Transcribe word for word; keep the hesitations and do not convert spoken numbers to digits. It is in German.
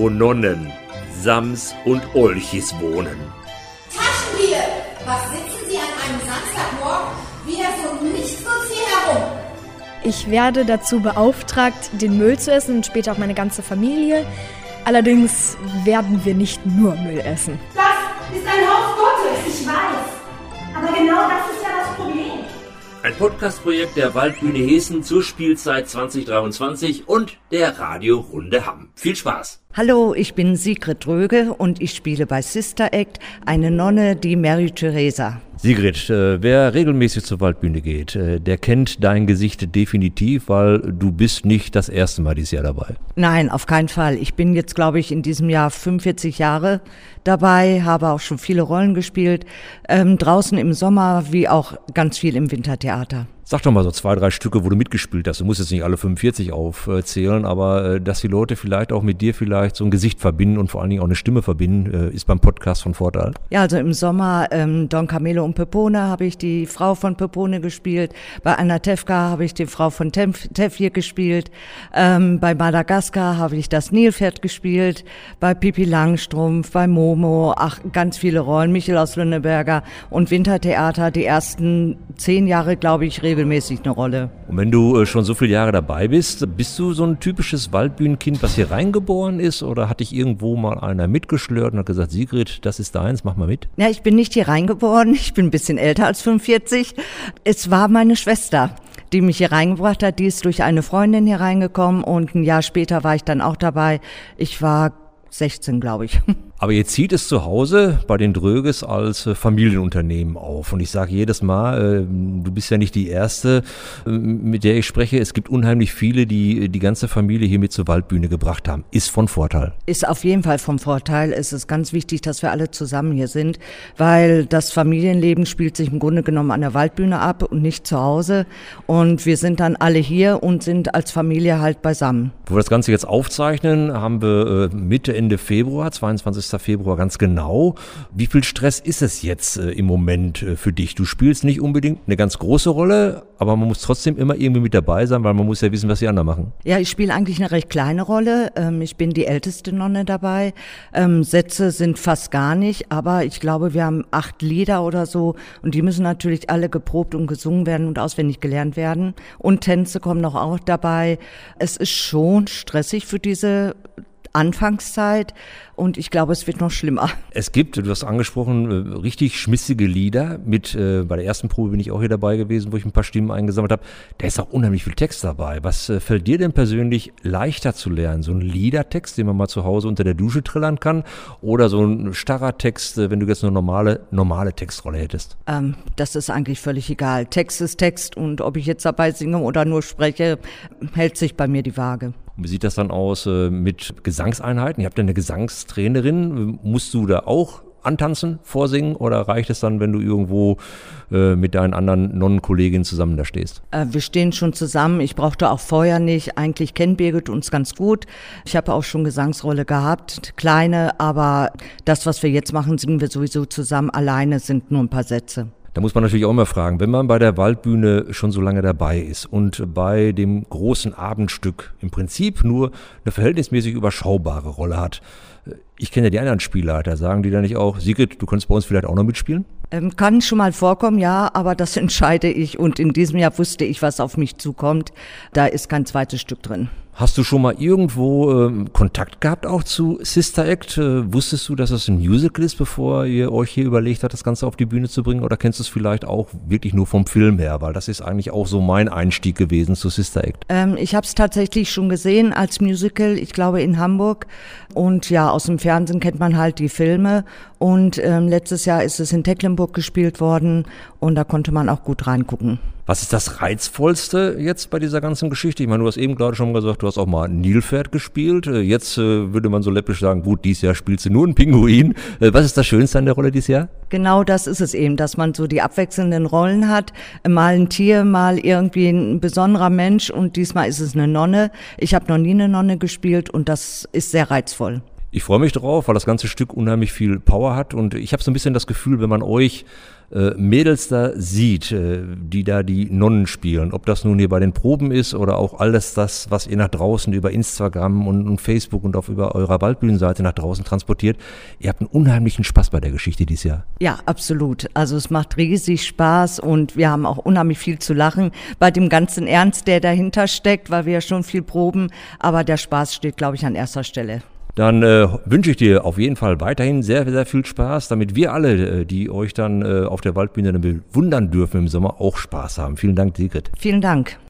wo Nonnen, Sams und Olchis wohnen. Taschendiebe! Was sitzen Sie an einem Samstagmorgen wieder so nichtsnutz hier herum? Ich werde dazu beauftragt, den Müll zu essen und später auch meine ganze Familie. Allerdings werden wir nicht nur Müll essen. Das ist ein Haus Gottes, ich weiß. Aber genau das ist ja das Problem. Ein Podcast-Projekt der Waldbühne Hessen zur Spielzeit zwanzig dreiundzwanzig und der Radiorunde Hamm. Viel Spaß! Hallo, ich bin Sigrid Dröge und ich spiele bei Sister Act eine Nonne, die Mary Theresa. Sigrid, äh, wer regelmäßig zur Waldbühne geht, äh, der kennt dein Gesicht definitiv, weil du bist nicht das erste Mal dieses Jahr dabei. Nein, auf keinen Fall. Ich bin jetzt, glaube ich, in diesem Jahr fünfundvierzig Jahre dabei, habe auch schon viele Rollen gespielt, ähm, draußen im Sommer wie auch ganz viel im Wintertheater. Sag doch mal so zwei, drei Stücke, wo du mitgespielt hast. Du musst jetzt nicht alle fünfundvierzig aufzählen, aber äh, dass die Leute vielleicht auch mit dir vielleicht so ein Gesicht verbinden und vor allen Dingen auch eine Stimme verbinden, äh, ist beim Podcast von Vorteil. Ja, also im Sommer ähm, Don Camillo und Pepone habe ich die Frau von Pepone gespielt. Bei Anatevka habe ich die Frau von Tefje gespielt. Ähm, bei Madagaskar habe ich das Nilpferd gespielt. Bei Pippi Langstrumpf, bei Momo, ach, ganz viele Rollen. Michel aus Lönneberger und Wintertheater, die ersten zehn Jahre, glaube ich, regelmäßig eine Rolle. Und wenn du äh, schon so viele Jahre dabei bist, bist du so ein typisches Waldbühnenkind, was hier reingeboren ist, oder hat dich irgendwo mal einer mitgeschlört und hat gesagt, Sigrid, das ist deins, mach mal mit? Ja, ich bin nicht hier reingeboren, ich bin ein bisschen älter als fünfundvierzig. Es war meine Schwester, die mich hier reingebracht hat, die ist durch eine Freundin hier reingekommen und ein Jahr später war ich dann auch dabei. Ich war sechzehn, glaube ich. Aber ihr zieht es zu Hause bei den Dröges als äh, Familienunternehmen auf. Und ich sage jedes Mal, äh, du bist ja nicht die Erste, äh, mit der ich spreche. Es gibt unheimlich viele, die die ganze Familie hier mit zur Waldbühne gebracht haben. Ist von Vorteil. Ist auf jeden Fall von Vorteil. Es ist ganz wichtig, dass wir alle zusammen hier sind, weil das Familienleben spielt sich im Grunde genommen an der Waldbühne ab und nicht zu Hause. Und wir sind dann alle hier und sind als Familie halt beisammen. Wo wir das Ganze jetzt aufzeichnen, haben wir äh, Mitte, Ende Februar, zweiundzwanzigsten Februar ganz genau. Wie viel Stress ist es jetzt äh, im Moment äh, für dich? Du spielst nicht unbedingt eine ganz große Rolle, aber man muss trotzdem immer irgendwie mit dabei sein, weil man muss ja wissen, was die anderen machen. Ja, ich spiele eigentlich eine recht kleine Rolle. Ähm, ich bin die älteste Nonne dabei. Ähm, Sätze sind fast gar nicht, aber ich glaube, wir haben acht Lieder oder so und die müssen natürlich alle geprobt und gesungen werden und auswendig gelernt werden. Und Tänze kommen noch auch dabei. Es ist schon stressig für diese Anfangszeit und ich glaube, es wird noch schlimmer. Es gibt, du hast angesprochen, richtig schmissige Lieder. Mit äh, bei der ersten Probe bin ich auch hier dabei gewesen, wo ich ein paar Stimmen eingesammelt habe. Da ist auch unheimlich viel Text dabei. Was äh, fällt dir denn persönlich leichter zu lernen? So ein Liedertext, den man mal zu Hause unter der Dusche trillern kann, oder so ein starrer Text, äh, wenn du jetzt eine normale normale Textrolle hättest? Ähm, das ist eigentlich völlig egal. Text ist Text und ob ich jetzt dabei singe oder nur spreche, hält sich bei mir die Waage. Und wie sieht das dann aus äh, mit Gesangseinheiten? Ihr habt ja eine Gesangstrainerin. Musst du da auch antanzen, vorsingen oder reicht es dann, wenn du irgendwo äh, mit deinen anderen Nonnenkolleginnen zusammen da stehst? Äh, wir stehen schon zusammen. Ich brauchte auch vorher nicht. Eigentlich kennt Birgit uns ganz gut. Ich habe auch schon Gesangsrolle gehabt, kleine, aber das, was wir jetzt machen, singen wir sowieso zusammen. Alleine sind nur ein paar Sätze. Da muss man natürlich auch immer fragen, wenn man bei der Waldbühne schon so lange dabei ist und bei dem großen Abendstück im Prinzip nur eine verhältnismäßig überschaubare Rolle hat. Ich kenne ja die anderen Spielleiter, sagen die da nicht auch, Sigrid, du könntest bei uns vielleicht auch noch mitspielen? Ähm, kann schon mal vorkommen, ja, aber das entscheide ich und in diesem Jahr wusste ich, was auf mich zukommt. Da ist kein zweites Stück drin. Hast du schon mal irgendwo ähm, Kontakt gehabt auch zu Sister Act? Äh, wusstest du, dass das ein Musical ist, bevor ihr euch hier überlegt habt, das Ganze auf die Bühne zu bringen? Oder kennst du es vielleicht auch wirklich nur vom Film her? Weil das ist eigentlich auch so mein Einstieg gewesen zu Sister Act. Ähm, ich habe es tatsächlich schon gesehen als Musical, ich glaube in Hamburg. Und ja, aus dem Fernsehen kennt man halt die Filme. Und ähm, letztes Jahr ist es in Tecklenburg gespielt worden und da konnte man auch gut reingucken. Was ist das Reizvollste jetzt bei dieser ganzen Geschichte? Ich meine, du hast eben gerade schon gesagt, du hast auch mal ein Nilpferd gespielt. Jetzt äh, würde man so läppisch sagen, gut, dieses Jahr spielst du nur einen Pinguin. Äh, was ist das Schönste an der Rolle dieses Jahr? Genau das ist es eben, dass man so die abwechselnden Rollen hat. Mal ein Tier, mal irgendwie ein besonderer Mensch und diesmal ist es eine Nonne. Ich habe noch nie eine Nonne gespielt und das ist sehr reizvoll. Ich freue mich drauf, weil das ganze Stück unheimlich viel Power hat und ich habe so ein bisschen das Gefühl, wenn man euch äh, Mädels da sieht, äh, die da die Nonnen spielen, ob das nun hier bei den Proben ist oder auch alles das, was ihr nach draußen über Instagram und, und Facebook und auf über eurer Waldbühnenseite nach draußen transportiert, ihr habt einen unheimlichen Spaß bei der Geschichte dieses Jahr. Ja, absolut. Also es macht riesig Spaß und wir haben auch unheimlich viel zu lachen bei dem ganzen Ernst, der dahinter steckt, weil wir ja schon viel proben, aber der Spaß steht, glaube ich, an erster Stelle. Dann äh, wünsche ich dir auf jeden Fall weiterhin sehr, sehr viel Spaß, damit wir alle, äh, die euch dann äh, auf der Waldbühne dann bewundern dürfen im Sommer, auch Spaß haben. Vielen Dank, Sigrid. Vielen Dank.